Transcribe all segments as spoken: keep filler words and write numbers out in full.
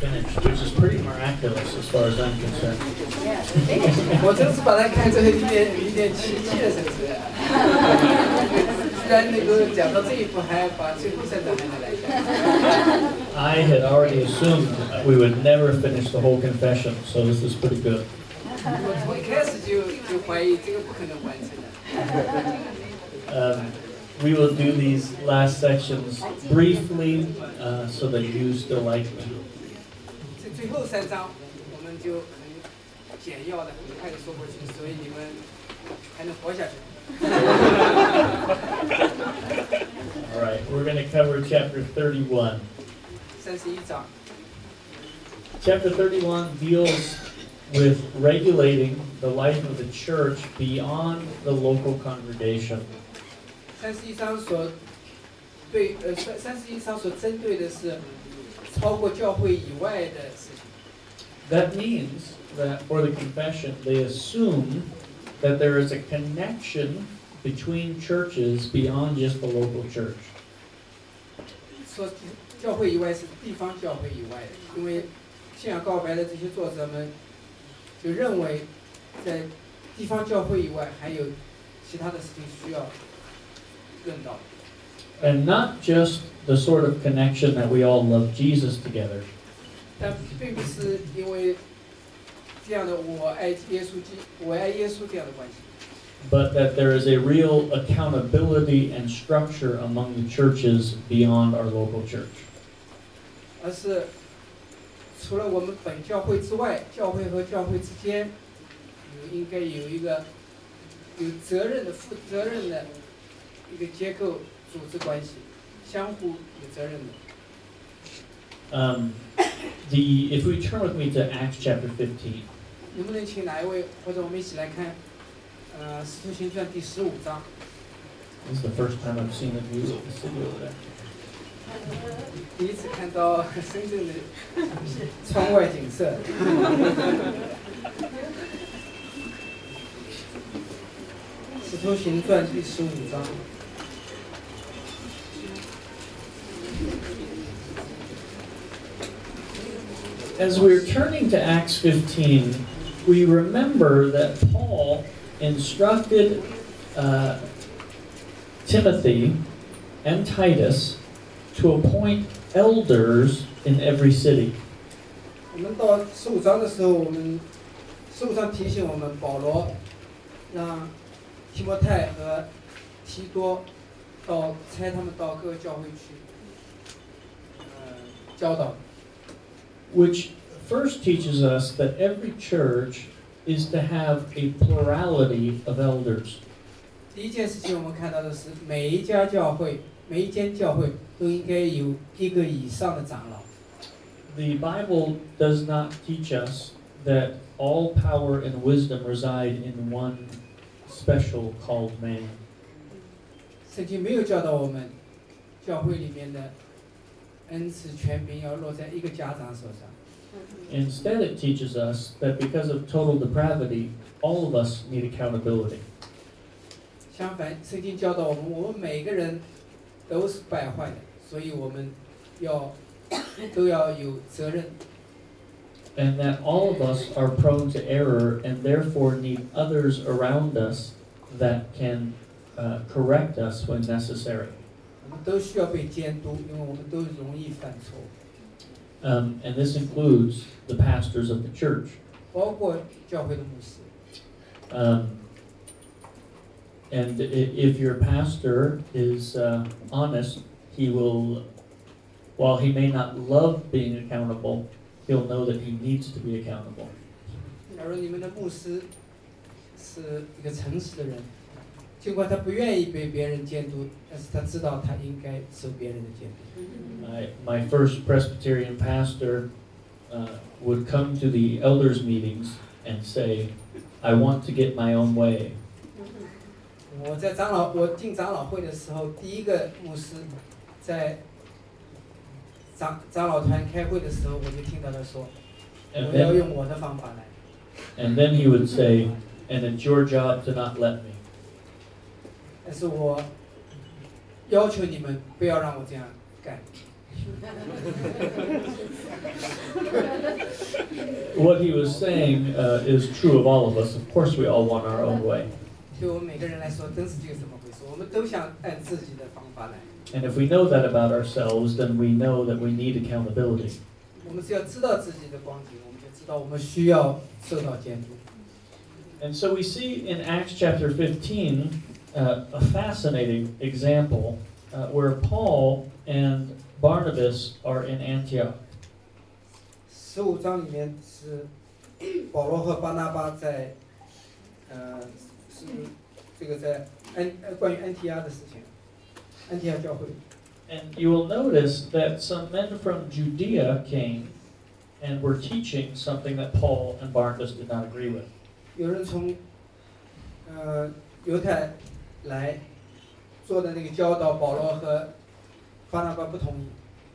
finished, which is pretty miraculous as far as I'm concerned. 我真是把它看成一点一点奇迹了，是不是？居然能够讲到这一步，还把最后三章还能来讲。 I had already assumed we would never finish the whole confession, so this is pretty good. 我从一开始就就怀疑这个不可能完成的。 Um, we will do these last sections briefly, uh, so that you still like me. 这最后三章，我们就很简要的、很快的说过去，所以你们还能活下去。 All right, we're going to cover chapter thirty-one. 三十一章。 Chapter thirty-one deals with regulating the life of the church beyond the local congregation. 三十一章所对呃三三十一章所针对的是超过教会以外的事情。 That means that for the confession, they assume that there is a connection between churches beyond just the local church. 说教会以外是地方教会以外的，因为信仰告白的这些作者们就认为，在地方教会以外还有其他的事情需要论到。 And not just the sort of connection that we all love Jesus together. 但并不是因为这样的我爱耶稣基我爱耶稣这样的关系。 But that there is a real accountability and structure among the churches beyond our local church. 而是除了我们本教会之外，教会和教会之间有应该有一个有责任的、负责任的一个结构组织关系，相互有责任的。 Um, the if we turn with me to Acts chapter fifteen. 能不能请哪一位，或者我们一起来看，呃，《使徒行传》第十五章。 This is the first time I've seen the view of the city over there. 第一次看到深圳的窗外景色。使徒行传第十五章。 As we're turning to Acts fifteen, we remember that Paul instructed uh, Timothy and Titus to appoint elders in every city. 我们到十五章的时候，我们十五章提醒我们，保罗让提摩太和提多到差他们到各个教会去，呃，教导。 Which first teaches us that every church is to have a plurality of elders. 第一件事情，我们看到的是，每一家教会，每一间教会都应该有一个以上的长老。 The Bible does not teach us that all power and wisdom reside in one special called man. 圣经没有教导我们，教会里面的恩赐权柄要落在一个家长手上。 Instead, it teaches us that because of total depravity, all of us need accountability. 相反，圣经教导我们，我们每个人都是败坏的，所以我们要都要有责任。 And that all of us are prone to error and therefore need others around us that can uh, correct us when necessary. 我们都需要被监督，因为我们都容易犯错。 Um, and this includes the pastors of the church. 包括教会的牧师。 Um, and if your pastor is uh, honest, he will, while he may not love being accountable, he'll know that he needs to be accountable. 假如你们的牧师是一个诚实的人，尽管他不愿意被别人监督，但是他知道他应该受别人的监督。 My, my first Presbyterian pastor uh, would come to the elders' meetings and say, I want to get my own way. 我在长老，我进长老会的时候，第一个牧师在长长老团开会的时候，我就听到他说，我要用我的方法来。 And then he would say, and it's your job to not let me. 但是我要求你们不要让我这样干。 what he was saying uh, is true of all of us. Of course, we all want our own way. 对我们每个人来说，真是这个怎么回事？我们都想按自己的方法来。 And if we know that about ourselves, then we know that we need accountability. 我们只要知道自己的光景，我们就知道我们需要受到监督。 And so we see in Acts chapter fifteen uh, a fascinating example uh, where Paul and Barnabas are in Antioch. 十五章里面是保罗和巴拿巴在，呃，是这个在安呃关于安提阿的事情，安提阿教会。 And you will notice that some men from Judea came and were teaching something that Paul and Barnabas did not agree with. 有人从呃犹太来做的那个教导，保罗和巴拿巴不同意。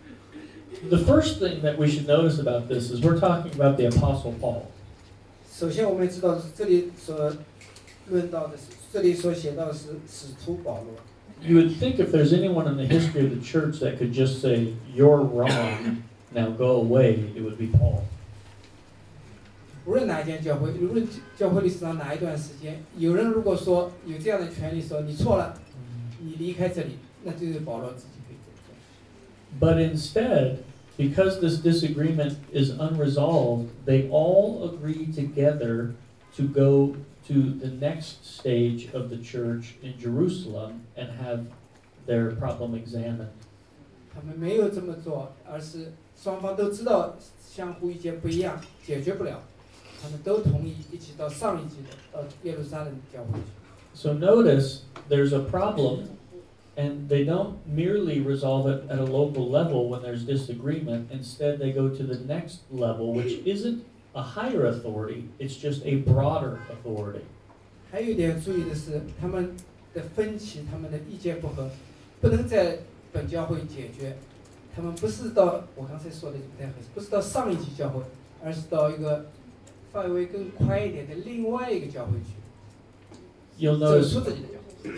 The first thing that we should notice about this is we're talking about the Apostle Paul. 首先，我们知道的是这里所论到的是，这里所写到的是使徒保罗。 You would think if there's anyone in the history of the church that could just say, "You're wrong, now go away," it would be Paul. 无论哪一间教会，无论教会历史上哪一段时间，有人如果说有这样的权利说你错了，你离开这里，那就是保罗自己可以这么做。 But instead, because this disagreement is unresolved, they all agree together to go to the next stage of the church in Jerusalem and have their problem examined. 他们没有这么做，而是双方都知道相互意见不一样，解决不了，他们都同意一起到上一级的，到耶路撒冷教会去。 So notice there's a problem, and they don't merely resolve it at a local level when there's disagreement. Instead, they go to the next level, which isn't a higher authority, it's just a broader authority. 还有一点注意的是，他们的分歧，他们的意见不合，不能在本教会解决。他们不是到我刚才说的就不太合适，不是到上一级教会，而是到一个范围更宽一点的另外一个教会去。 You'll 走 notice 出自己的教会。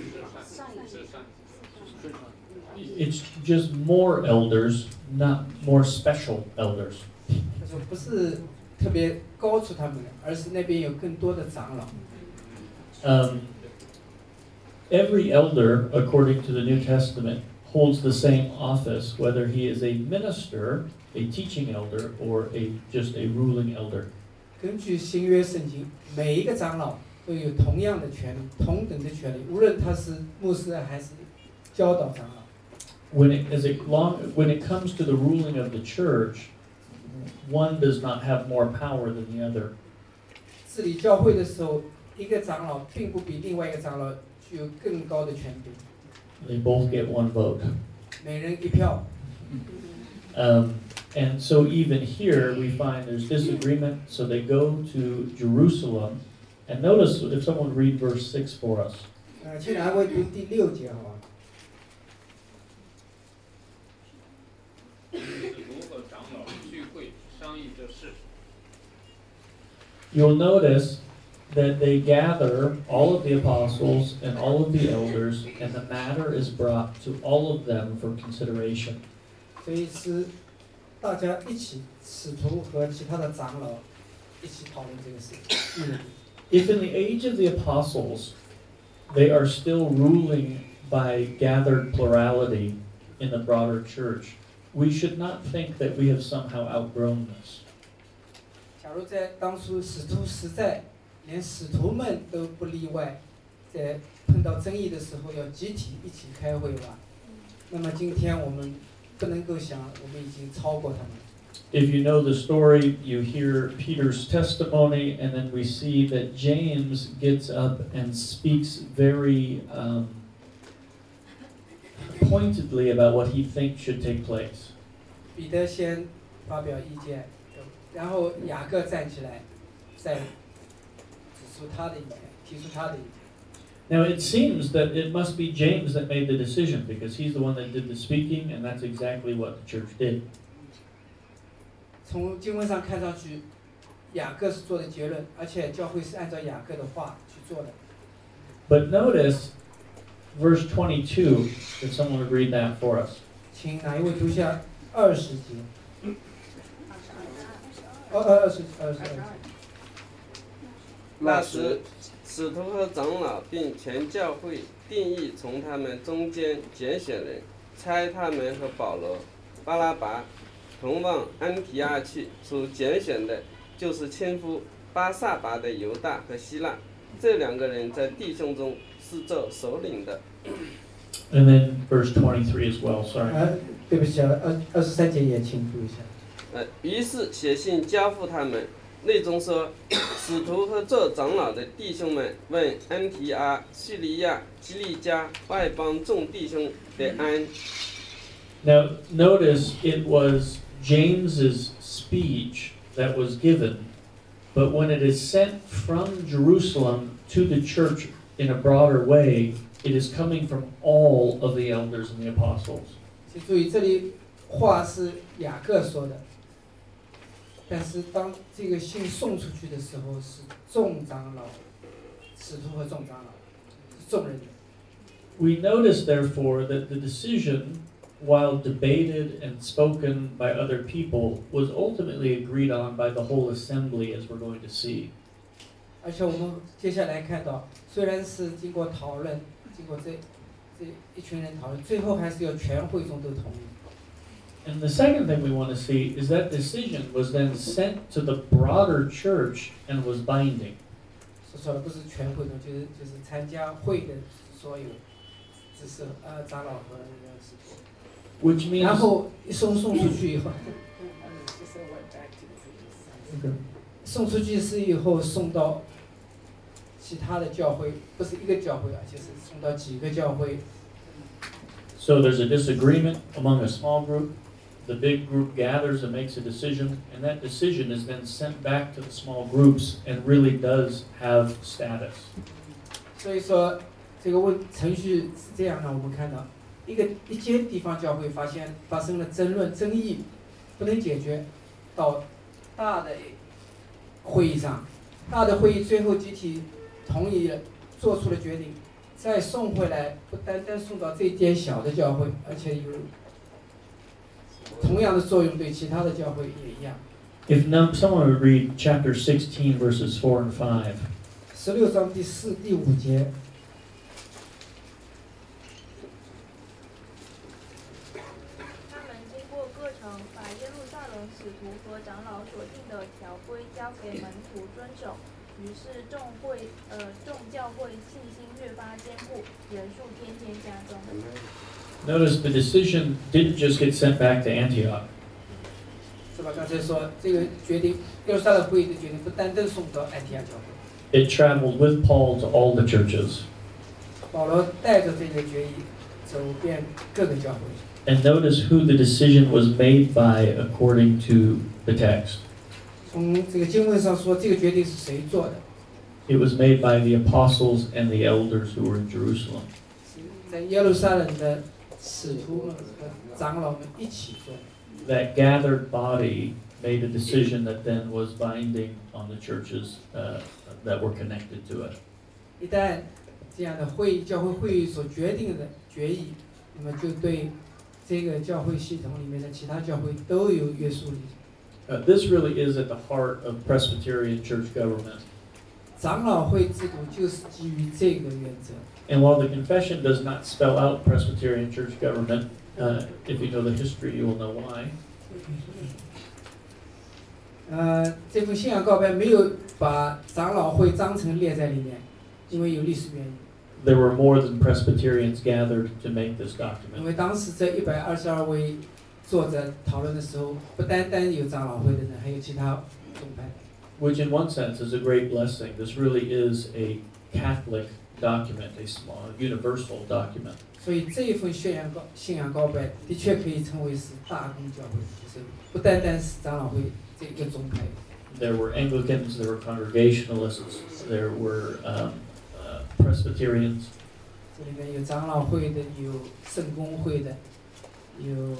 it's just more elders, not more special elders. 他说不是特别高出他们的，而是那边有更多的长老。 Um, every elder, according to the New Testament, holds the same office, whether he is a minister, a teaching elder, or a just a ruling elder. 根据新约圣经，每一个长老都有同样的权利，同等的权利，无论他是牧师还是教导长老。 When it, as it long, when it comes to the ruling of the church, one does not have more power than the other. 治理教会的时候，一个长老并不比另外一个长老具有更高的权柄。 They both get one vote. 每人一票。 Um, and so even here we find there's disagreement, so they go to Jerusalem. And notice if someone read verse six for us. 呃，请两位读第六节，好吧？ You'll notice that they gather all of the apostles and all of the elders, and the matter is brought to all of them for consideration. 所以是大家一起，使徒和其他的长老一起讨论这个事情。嗯 If in the age of the apostles, they are still ruling by gathered plurality in the broader church, we should not think that we have somehow outgrown this. 假如在当初使徒时代，连使徒们都不例外，在碰到争议的时候要集体一起开会吧，那么今天我们不能够想，我们已经超过他们。 If you know the story, you hear Peter's testimony, and then we see that James gets up and speaks very um, pointedly about what he thinks should take place. 彼得先发表意见，然后雅各站起来，再指出他的意见，提出他的意见。 Now it seems that it must be James that made the decision, because he's the one that did the speaking, and that's exactly what the church did. 从经文上看上去，雅各是做的结论，而且教会是按照雅各的话去做的。 But notice verse twenty-two, if someone would read that for us. 请哪一位读下二十节？ 哦呃二十二十二。 那时，使徒和长老并全教会定义从他们中间拣选人，差他们和保罗、巴拉拔同往安提阿去。所拣选的就是亲夫巴萨拔的犹大和希腊，这两个人在弟兄中是做首领的。 And then verse twenty-three as well, sorry. 呃，对不起啊，二二十三节也请读一下。 呃，于是写信交付他们，内中说，使徒和做长老的弟兄们问安提阿、叙利亚、基利家外邦众弟兄的安。 Now, notice it was James's speech that was given, but when it is sent from Jerusalem to the church in a broader way, it is coming from all of the elders and the apostles. 请注意，这里话是雅各说的，但是当这个信送出去的时候，是众长老、使徒和众长老，是众人的。 We notice, therefore, that the decision, while debated and spoken by other people, was ultimately agreed on by the whole assembly, as we're going to see. 而且我们接下来看到，虽然是经过讨论，经过这这一群人讨论，最后还是由全会众都同意。 And the second thing we want to see is that decision was then sent to the broader church and was binding. 所说的不是全会众，就是就是参加会的所有，只是呃长老和那个使徒。 Which means. 然后一送送出去以后，送出去是以后送到其他的教会，不是一个教会啊，就是送到几个教会。 So there's a disagreement among a small group. The big group gathers and makes a decision, and that decision is then sent back to the small groups and really does have status. 所以说，这个问程序是这样的，我们看到一个一间地方教会发现发生了争论争议，不能解决，到大的会议上，大的会议最后集体同意了，做出了决定，再送回来，不单单送到这间小的教会，而且有同样的作用对其他的教会也一样。 If no, someone would read chapter sixteen, verses four and five. 十六章第四、第五节。 他们经过各城，把耶路撒冷使徒和长老所定的条规交给门徒遵守。于是众会呃众教会信心越发坚固，人数天天加重。 Notice the decision didn't just get sent back to Antioch. 是吧？刚才说这个决定，耶路撒冷会议的决定不单单送到安提阿教会。 It traveled with Paul to all the churches. 保罗带着这个决议走遍各个教会。 And notice who the decision was made by according to the text. 从这个经文上说，这个决定是谁做的？ It was made by the apostles and the elders who were in Jerusalem. 在耶路撒冷的使徒们和长老们一起做。 That gathered body made a decision that then was binding on the churches uh, that were connected to it. 一旦这样的会议、教会会议所决定的决议，那么就对这个教会系统里面的其他教会都有约束力。 Uh, this really is at the heart of Presbyterian church government. 长老会制度就是基于这个原则。 And while the confession does not spell out Presbyterian church government, uh, if you know the history, you will know why. 呃，这份信仰告白没有把长老会章程列在里面，因为有历史原因。 There were more than Presbyterians gathered to make this 因 document. 为当时这一百二十二位作者讨论的时候，不单单有长老会的人，还有其他宗派。 Which in one sense is a great blessing. This really is a Catholic document, a small, universal document. 所以这一份信仰告信仰告白的确可以称为是大公教会，就是不单单是长老会这一个宗派。 There were Anglicans, there were Congregationalists, there were um, uh, Presbyterians. 这里面有长老会的，有圣公会的，有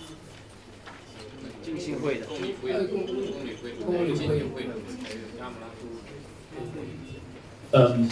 浸信会的。 呃公公理会。 Um,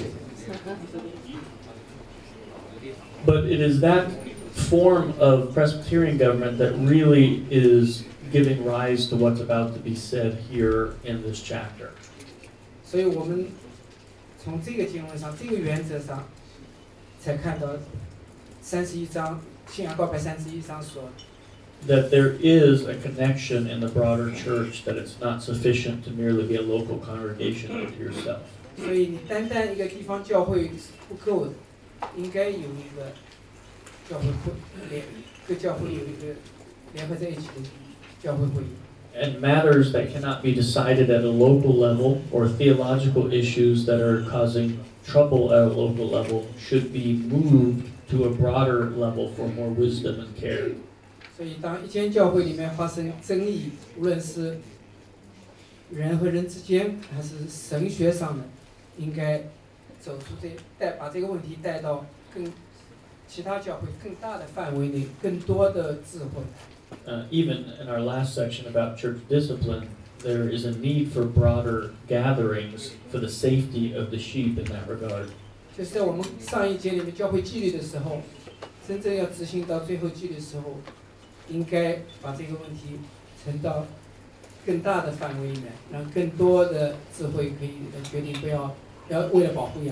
but it is that form of Presbyterian government that really is giving rise to what's about to be said here in this chapter. 所以我们从这个经文上、这个原则上，才看到三十一章信仰告白三十一章说。 That there is a connection in the broader church, that it's not sufficient to merely be a local congregation unto yourself. 所以你单单一个地方教会是不够的，应该有一个教会会联，各教会有一个联合在一起的教会会议。 And matters that cannot be decided at a local level, or theological issues that are causing trouble at a local level, should be moved to a broader level for more wisdom and care. 所以，当一间教会里面发生争议，无论是人和人之间，还是神学上的，应该走出这带把这个问题带到更其他教会更大的范围内，更多的智慧。 Uh, even in our last section about church discipline, there is a need for broader gatherings for the safety of the sheep in that regard. 就是在我们上一节里面教会纪律的时候，真正要执行到最后纪律的时候。应该把这个问题呈到更大的范围里面，让更多的智慧可以决定不要要为了保护羊。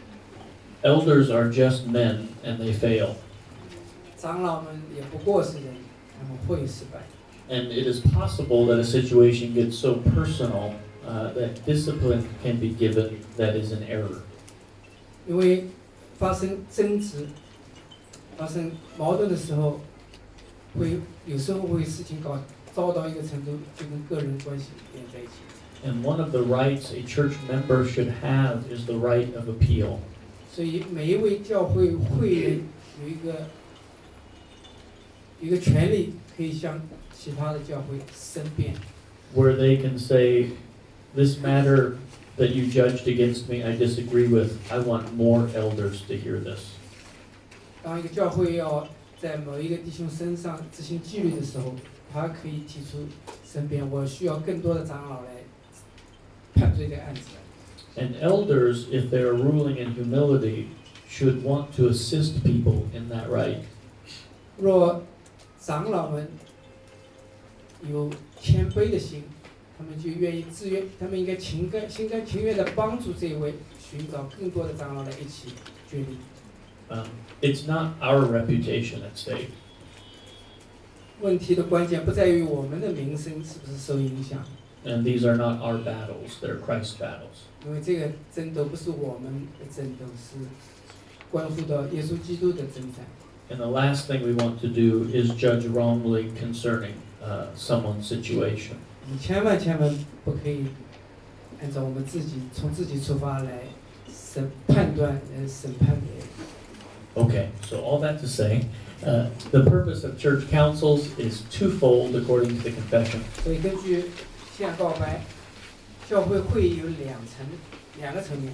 Elders are just men and they fail. 长老们也不过是人，他们会失败。 And it is possible that a situation gets so personal uh, that discipline can be given that is an error. 因为发生争执、发生矛盾的时候。会有时候会事情搞糟到一个程度，就跟个人关系连在一起。 And one of the rights a church member should have is the right of appeal. 所以每一位教会会员有一个一个权利，可以向其他的教会申辩。 Where they can say, "This matter that you judged against me, I disagree with. I want more elders to hear this." 当一个教会要在某一个弟兄身上执行纪律的时候，他可以提出申辩，我需要更多的长老来判罪这个案子。 And elders, if they are ruling in humility, should want to assist people in that right. 若长老们有谦卑的心，他们就愿意自愿，他们应该情甘心甘情愿地帮助这一位，寻找更多的长老来一起决定。 Um, it's not our reputation at stake. 问题的关键不在于我们的名声是不是受影响。 And these are not our battles; they're Christ's battles. 因为这个争斗不是我们的争斗，是关乎到耶稣基督的征战。 And the last thing we want to do is judge wrongly concerning uh, someone's situation. 你千万千万不可以按照我们自己从自己出发来审判断呃审判别人。 Okay, so all that to say, uh, the purpose of church councils is twofold according to the confession. 所以根据信仰告白，教会会议有两层两个层面。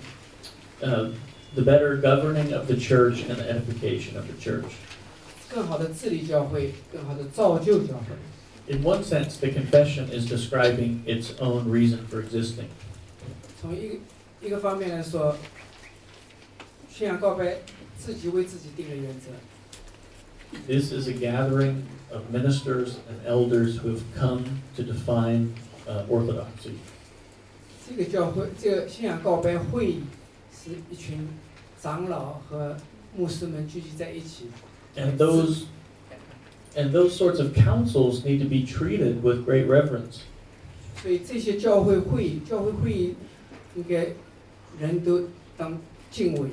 Uh, the better governing of the church and the edification of the church. 更好的治理教会，更好的造就教会。 In one sense, the confession is describing its own reason for existing. 从一个一个方面来说，信仰告白自己为自己定了原则。 This is a gathering of ministers and elders who have come to define uh, orthodoxy. 这个教会，这个信仰告白会议是一群长老和牧师们聚集在一起。 And those, and those sorts of councils need to be treated with great reverence. 所以这些教会会议，教会会议应该人都当敬畏。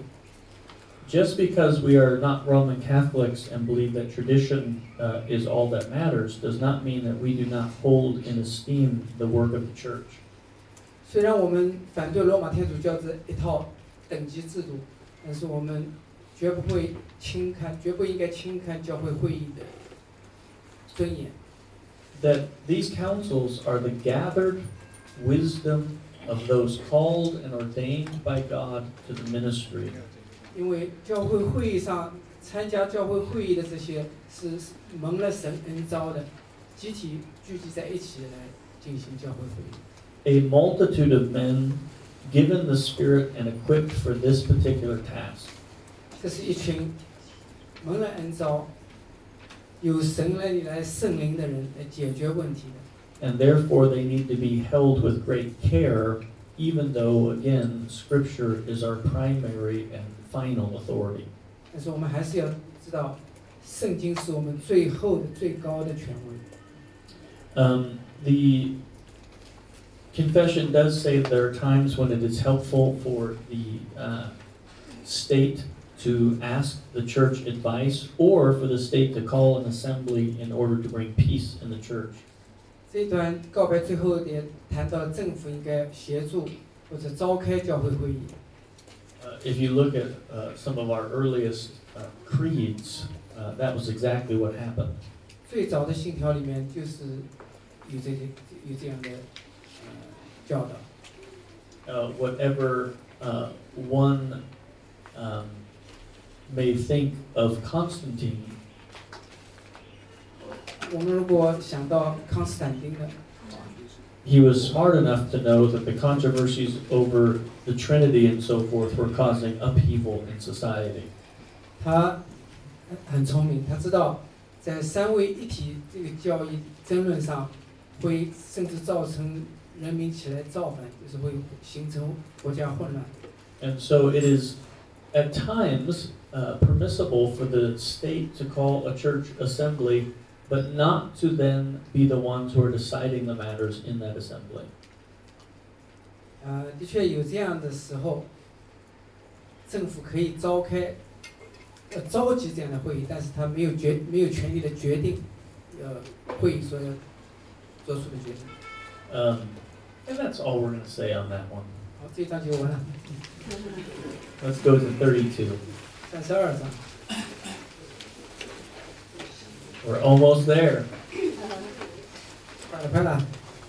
Just because we are not Roman Catholics and believe that tradition uh, is all that matters does not mean that we do not hold in esteem the work of the church. 虽然我们反对罗马天主教这一套等级制度，但是我们绝不会轻看，绝不应该轻看教会会议的尊严。 That these councils are the gathered wisdom of those called and ordained by God to the ministry. 因为教会会议上参加教会会议的这些是蒙了神恩召的，集体聚集在一起来进行教会会议。 A multitude of men given the Spirit and equipped for this particular task. 这是一群蒙了恩召、 由神那里来圣灵的人来解决问题的。 And therefore they need to be held with great care, even though, again, Scripture is our primary and final authority. 但是我们还是要知道，圣经是我们最后的、最高的权威。 Um, the confession does say that there are times when it is helpful for the uh, state to ask the church advice, or for the state to call an assembly in order to bring peace in the church. 这一段告白最后一点谈到政府应该协助或者召开教会会议。 Uh, if you look at uh, some of our earliest uh, creeds, uh, that was exactly what happened. 最早的信条里面就是有这些有这样的呃教导。 Uh, whatever uh, one um, may think of Constantine, 我们如果想到康斯坦丁的， he was smart enough to know that the controversies over the Trinity and so forth were causing upheaval in society. 他很聪明，他知道在三位一体这个教义争论上，会甚至造成人民起来造反，就是会形成国家混乱。 And so it is at times uh, permissible for the state to call a church assembly, but not to then be the ones who are deciding the matters in that assembly. 呃，的确有这样的时候，政府可以召开，呃，召集这样的会议，但是他没有决没有权利的决定，呃，会议所要做出的决定。 Um, and that's all we're going to say on that one. 好，这一章就完了。 Let's go to thirty-two. 三十二章。 We're almost there. 快了，快了。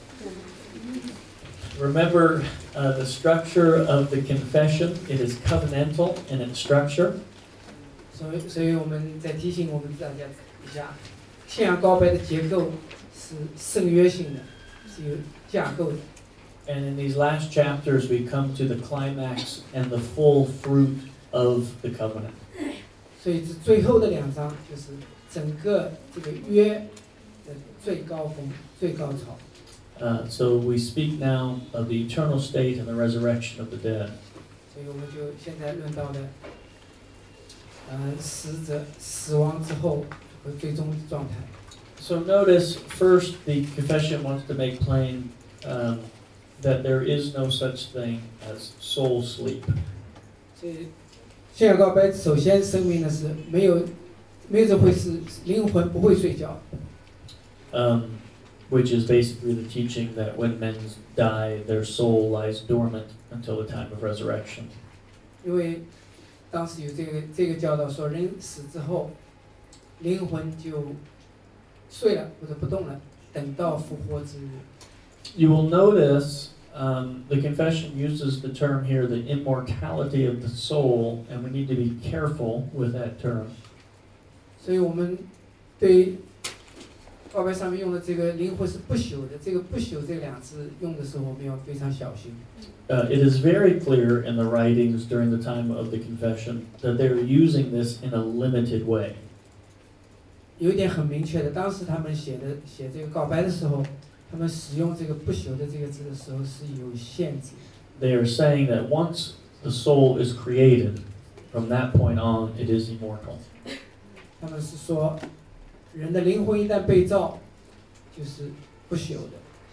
Remember uh, the structure of the confession. It is covenantal in its structure. 所以，所以我们再提醒我们大家一下，信仰告白的结构是圣约性的，是有架构的。 And in these last chapters, we come to the climax and the full fruit of the covenant. 所以这最后的两章就是整个这个约的最高峰、最高潮。 Uh, so we speak now of the eternal state and the resurrection of the dead. 所以我们就现在论到的，呃，死者死亡之后和最终状态。 So notice first, the confession wants to make plain um, that there is no such thing as soul sleep. 所以信仰告白首先声明的是没有没有这回事，灵魂不会睡觉。 Um, which is basically the teaching that when men die, their soul lies dormant until the time of resurrection. 因为当时有这个这个教导说，人死之后，灵魂就睡了或者不动了，等到复活之日。 You will notice um, the confession uses the term here, the immortality of the soul, and we need to be careful with that term. 所以我们对告白上面用的这个灵魂是不朽的，这个不朽这两字用的时候，我们要非常小心。 Uh, it is very clear in the writings during the time of the confession that they are using this in a limited way. 有一点很明确的，当时他们写的写这个告白的时候，他们使用这个不朽的这个字的时候是有限制。 They are saying that once the soul is created, from that point on, it is immortal. 他们是说，人的灵魂一旦被造，就是不朽的。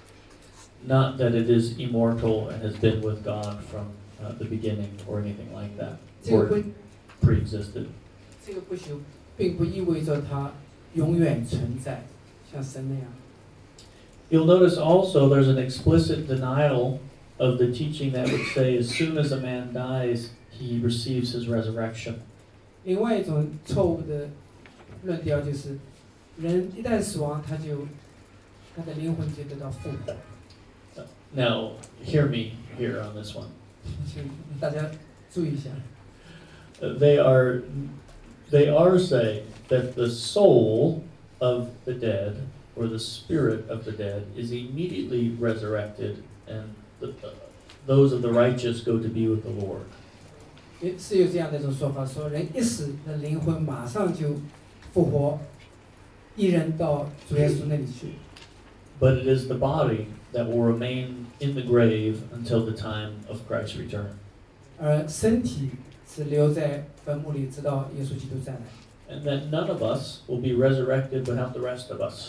Not that it is immortal and has been with God from uh, the beginning or anything like that, 这个 or 不 pre-existed. 这个不朽，并不意味着它永远存在，像神那样。 You'll notice also there's an explicit denial of the teaching that would say as soon as a man dies, he receives his resurrection. 另外一种错误的论调就是，人一旦死亡，他就他的灵魂就得到复活。 Now, hear me here on this one. 请大家注意一下， Uh, They are, they are saying that the soul of the dead, or the spirit of the dead, is immediately resurrected, and the, uh, those of the righteous go to be with the Lord. 也是有这样的一种说法，说人一死，那灵魂马上就复活， 一人到主耶稣那里去。 But it is the body that will remain in the grave until the time of Christ's return. 而身体是留在坟墓里，直到耶稣基督再来。 And that none of us will be resurrected without the rest of us.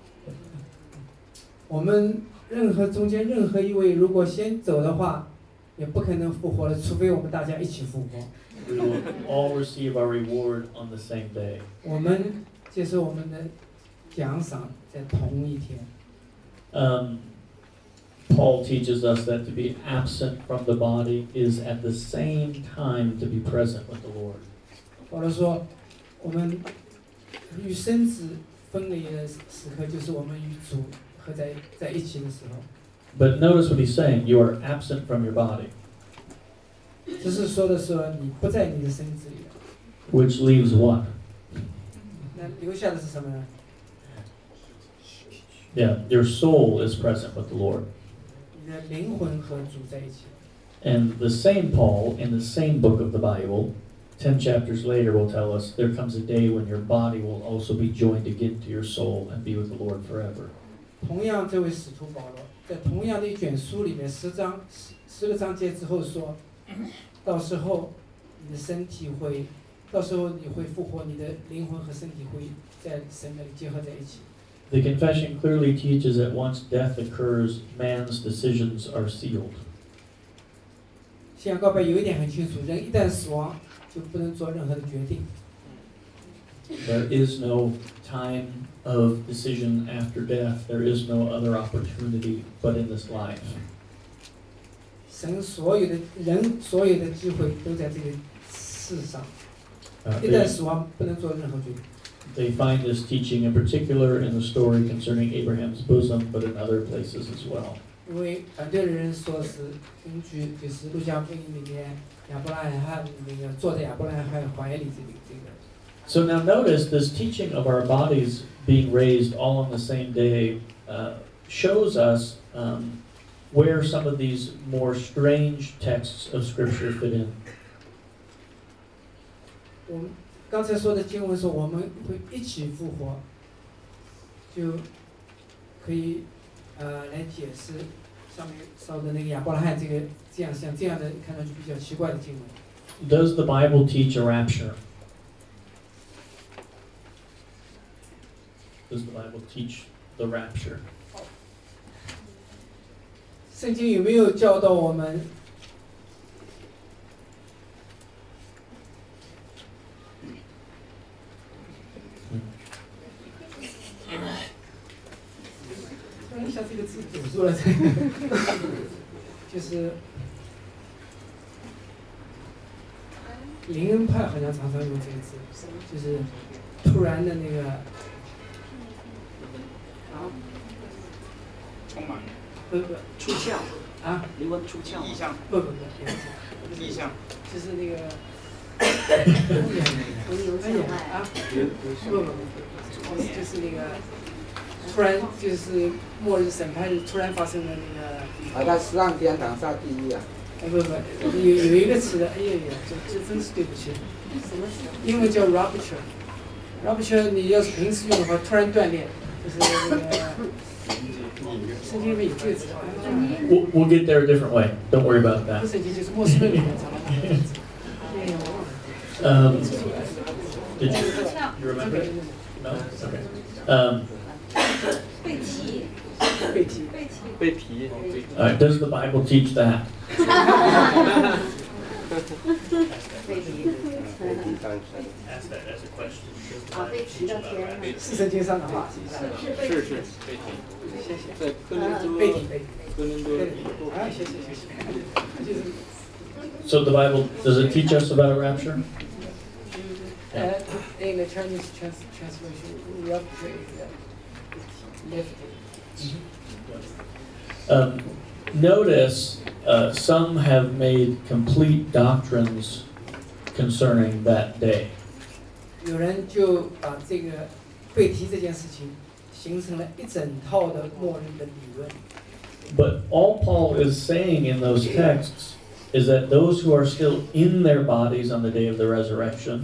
我们任何中间任何一位如果先走的话，也不可能复活了，除非我们大家一起复活。 We will all receive our reward on the same day. 我们接受我们的奖赏在同一天。 Um, Paul teaches us that to be absent from the body is at the same time to be present with the Lord. 保罗说，我们与身子分离的时刻，就是我们与主合在在一起的时候。 But notice what he's saying, you are absent from your body, 只是说的说你不在你的身子里， which leaves what? 那留下的是什么呢？ Yeah, your soul is present with the Lord. 你的灵魂和主在一起。 And the same Paul, in the same book of the Bible, ten chapters later will tell us there comes a day when your body will also be joined again to your soul and be with the Lord forever. 同样，这位使徒保罗在同样的一卷书里面，十章十十个章节之后说，到时候你的身体会，到时候你会复活，你的灵魂和身体会在神那里结合在一起。 The confession clearly teaches that once death occurs, man's decisions are sealed. 信仰告白有一点很清楚，人一旦死亡，就不能做任何的决定。 There is no time of decision after death. There is no other opportunity but in this life. 神所有的人所有的机会都在这个世上， Uh, 一旦 they, 死亡不能做任何决定。 they find this teaching in particular in the story concerning Abraham's bosom, but in other places as well. 因为反对的人说是根据就是路加福音里面亚伯拉罕那个坐在亚伯拉罕怀里这个这个。 So now notice this teaching of our bodies being raised all on the same day uh, shows us um, where some of these more strange texts of Scripture fit in. 我们刚才说的经文说我们会一起复活，就可以呃来解释上面烧的那个亚伯拉罕这个这样像这样的看上去比较奇怪的经文。 Does the Bible teach a rapture? Does the Bible teach the rapture? 圣经有没有教导我们？突然一下这个字堵住了，就是灵恩派好像常常用这个字，就是突然的那个啊， 充满不不出窍啊， 灵魂出窍意象， 不不不， 意象， 就是那个。 魂游哎呀向外。 啊！不不不，就是那个突然就是末日审判日突然发生的那个。 啊，他上天堂下地狱啊！ 哎不不，有有一个词的，哎呀呀，这这真是对不起。 什么时候？ 英文叫 rupture。rupture 你要是平时用的话，突然断裂，就是那个。圣经里面有这个词。 We'll, we'll get there a different way. Don't worry about 不 that. 圣经就是末世论里面常常用这个词。哎呀，我忘了。 Um, did you, you remember it? No? Okay. Um, 被提， 被提。 被提。 被提。 all right, does the Bible teach that? 被提。 Ask that as a question. 啊，被提到天上。 是圣经上的话。 是是被提。 谢谢。 在哥林多， 被提被提。 哥林多。 啊，谢谢谢谢。就是。 So the Bible, does it teach us about a rapture? Uh, in the Chinese trans translation, rupture is uh, lifted. Um, notice uh, some have made complete doctrines concerning that day. 有人就把这个被提这件事情形成了一整套的末日的理论。 But all Paul is saying in those texts is that those who are still in their bodies on the day of the resurrection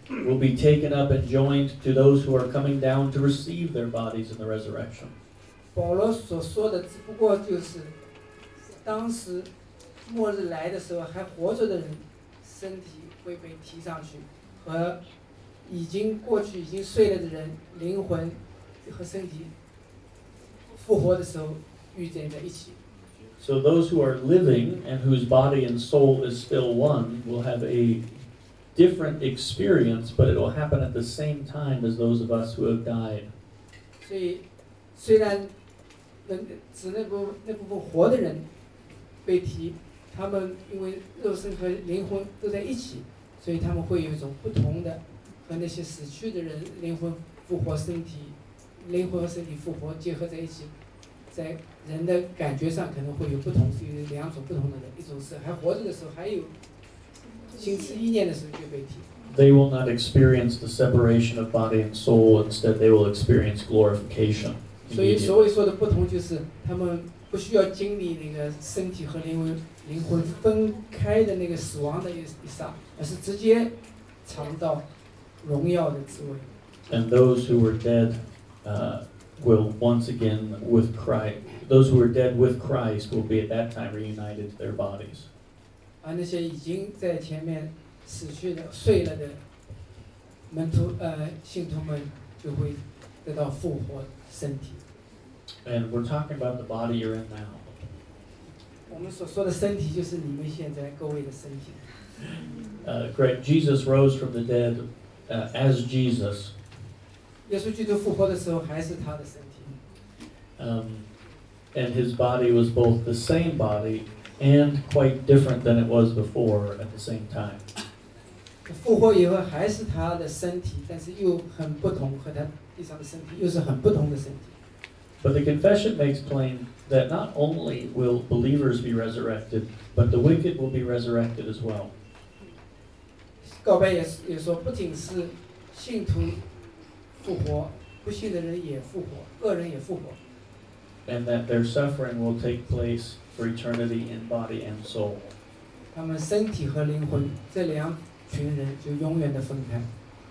will be taken up and joined to those who are coming down to receive their bodies in the resurrection. 保罗所说的只不过就是当时末日来的时候还活着的人身体会被提上去，和已经过去已经睡了的人灵魂和身体复活的时候遇见在一起。 So those who are living and whose body and soul is still one will have a different experience, but it will happen at the same time as those of us who have died. 所以虽然能指那部那部分活的人被提，他们因为肉身和灵魂都在一起，所以他们会有一种不同的和那些死去的人灵魂复活身体，灵魂和身体复活结合在一起，在人的感觉上可能会有不同，是有两种不同的人，一种是还活着的时候还有心思意念的时候就被提。 They will not experience the separation of body and soul. Instead, they will experience glorification. 所以所谓说的不同，就是他们不需要经历那个身体和灵魂灵魂分开的那个死亡的一一刹，而是直接尝到荣耀的滋味。 And those who were dead uh, will once again with Christ. Those who were dead with Christ will be at that time reunited to their bodies. 而那些已经在前面死去的、睡了的门徒呃信徒们，就会得到复活身体。 And we're talking about the body you're in now. 我们所说的身体，就是你们现在各位的身体。 Uh, correct. Jesus rose from the dead uh, as Jesus. 耶稣基督复活的时候，还是他的身体。 Um, and his body was both the same body and quite different than it was before at the same time. 复活以后还是他的身体，但是又很不同，和他地上的身体又是很不同的身体。 But the confession makes plain that not only will believers be resurrected, but the wicked will be resurrected as well. 告白也也说，不仅是信徒复活，不信的人也复活，恶人也复活。 And that their suffering will take place for eternity in body and soul. 他们身体和灵魂这两群人就永远的分开。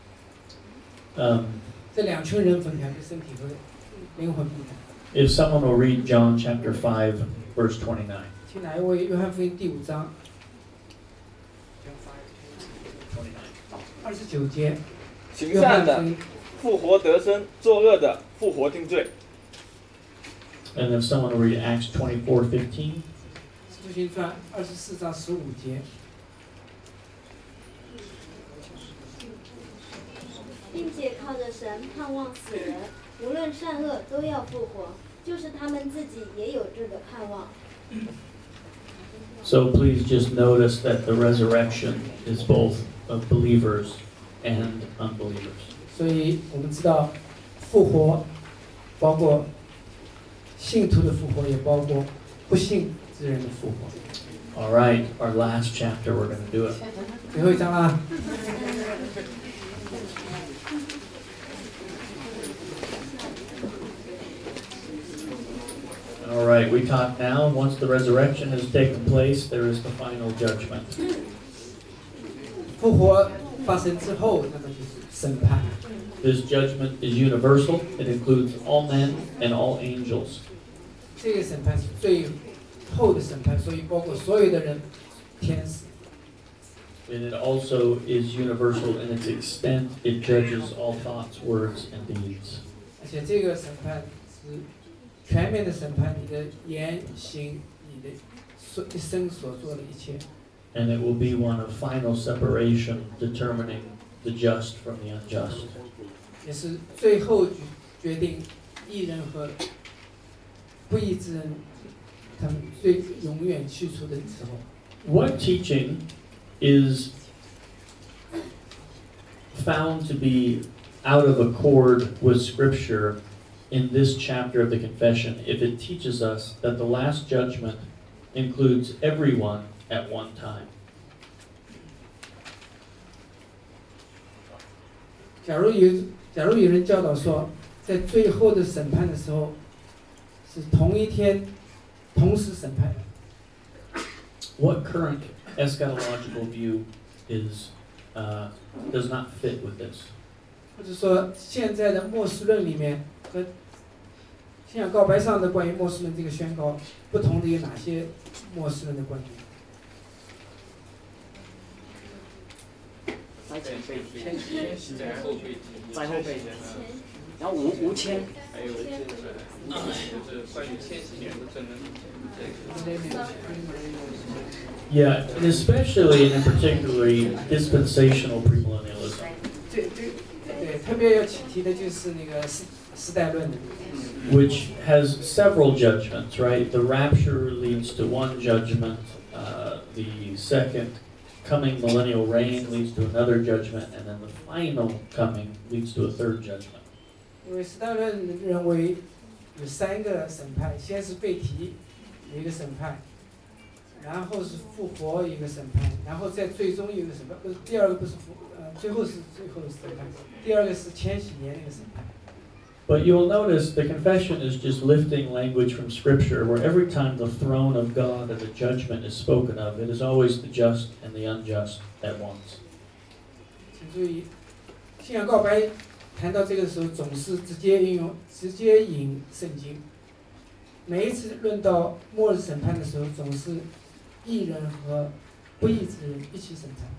Um, 这两群人分开，就身体和灵魂分开。 if someone will read John chapter five, verse twenty-nine. 请哪一位约翰福音第五章二十九节？ 行善的复活得生，作恶的复活定罪。 And if someone will read Acts twenty-four fifteen. 使徒行传二十四章十五节。 并且靠着神盼望死人，无论善恶都要复活，就是他们自己也有这个盼望。 So please just notice that the resurrection is both of believers and unbelievers. 所以我们知道，复活包括信徒的复活，也包括不信之人的复活。 All right, our last chapter, we're going to do it. 最后一章啦。 All right, we talk now. Once the resurrection has taken place, there is the final judgment. 复活发生之后，那么就是审判。 This judgment is universal. It includes all men and all angels. 这个审判是最后的审判，所以包括所有的人，天使。 And it also is universal in its extent. It judges all thoughts, words, and deeds. 而且这个审判是全面的审判你的言行，你的所一生所做的一切。 And it will be one of final separation, determining the just from the unjust. 也是最后决决定义人和不义之人，他们最永远去除的时候。 What teaching is found to be out of accord with Scripture in this chapter of the confession if it teaches us that the last judgment includes everyone at one time? 假如有假如有人教导说，在最后的审判的时候，是同一天同时审判。 What current eschatological view is uh, does not fit with this. 或者说现在的末世论里面和信仰告白上的关于末世论这个宣告不同的有哪些末世论的观点？ 灾前被提， 千禧灾后被提， 灾后被提，然后无无签， 还有就是就是关于千禧年的争论，这个。 Yeah, and especially and particularly dispensational premillennialism. 这这对特别要提的就是那个时时代论的。 Which has several judgments, right? The rapture leads to one judgment. Uh, the second coming millennial reign leads to another judgment, and then the final coming leads to a third judgment. 因为时代论认为有三个审判，先是被提有一个审判，然后是复活有一个审判，然后再最终有一个审判。不是第二个不是复呃最后是最后的审判，第二个是千禧年那个审判。 But you'll notice the confession is just lifting language from Scripture, where every time the throne of God and the judgment is spoken of, it is always the just and the unjust at once. 请注意，信仰告白谈到这个时候，总是直接应用、直接引圣经。每一次论到末日审判的时候，总是义人和不义之人一起审判。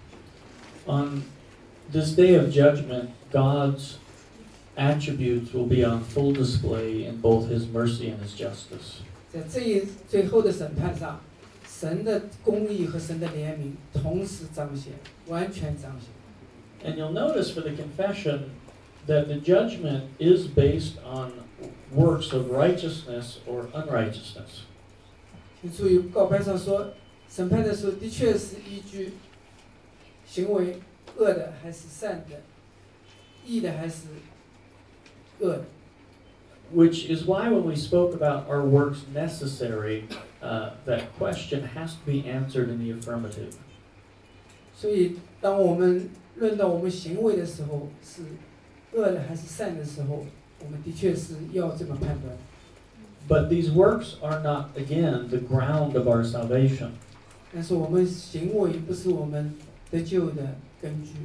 On this day of judgment, God's attributes will be on full display in both His mercy and His justice. 在这一最后的审判上，神的公义和神的怜悯同时彰显，完全彰显。 And you'll notice for the confession that the judgment is based on works of righteousness or unrighteousness. 请注意，告白上说，审判的时候的确是依据行为恶的还是善的，义的还是恶的。 Which is why when we spoke about our works necessary, uh, that question has to be answered in the affirmative. 所以，当我们论到我们行为的时候，是恶的还是善的时候，我们的确是要这么判断。 But these works are not, again, the ground of our salvation. 但是我们行为不是我们得救的根据。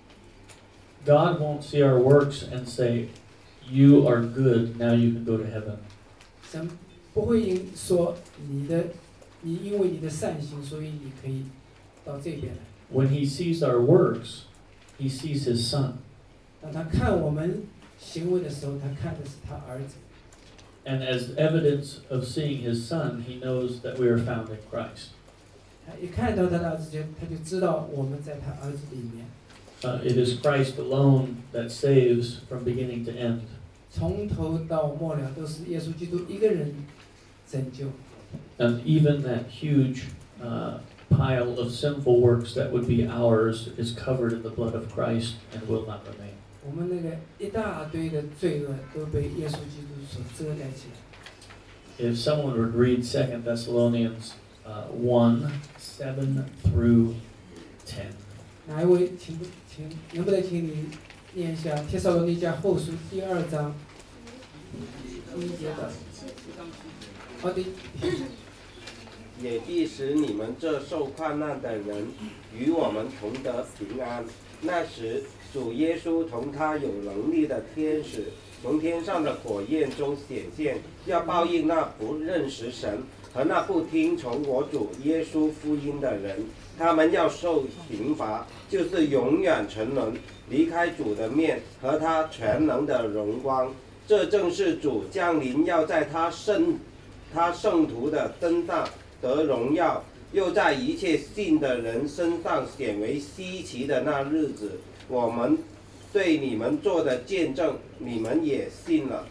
God won't see our works and say, "You are good, now you can go to heaven." 神不会因说你的，你因为你的善行，所以你可以到这边来。 When He sees our works, He sees His Son. 当他看我们行为的时候，他看的是他儿子。 And as evidence of seeing His Son, He knows that we are found in Christ. 他一看到他的儿子，就他就知道我们在他儿子里面。 Uh, it is Christ alone that saves from beginning to end. 从头到末了都是耶稣基督一个人拯救。 And even that huge uh, pile of sinful works that would be ours is covered in the blood of Christ and will not remain. 我们那个一大堆的罪恶都被耶稣基督所遮盖起来。 If someone would read Second Thessalonians uh, one, seven through ten. 哪一位，请不请能不能请你念一下《帖撒罗尼迦后书》第二章第一节的？好的。 也必使你们这受患难的人与我们同得平安。那时，主耶稣同他有能力的天使从天上的火焰中显现，要报应那不认识神和那不听从我主耶稣福音的人。他们要受刑罚，就是永远沉沦，离开主的面和他全能的荣光。这正是主降临，要在他圣他圣徒的身上得荣耀，又在一切信的人身上显为稀奇的那日子。我们对你们做的见证，你们也信了。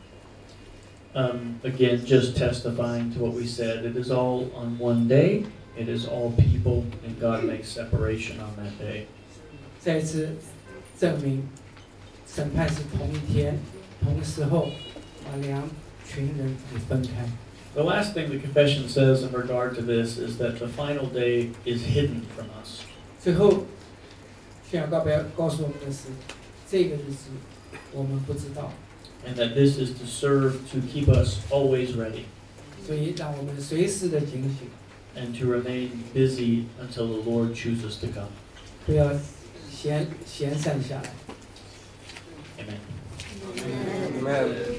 Um, again, just testifying to what we said, it is all on one day. It is all people, and God makes separation on that day. 再次证明，审判是同一天、同时候，把两群人给分开。 The last thing the confession says in regard to this is that the final day is hidden from us. 最后，宣告白告诉我们的是，这个日子我们不知道。 And that this is to serve to keep us always ready. 所以让我们随时的警醒。 And to remain busy until the Lord chooses to come. 不要闲闲散下来。 Amen. Amen.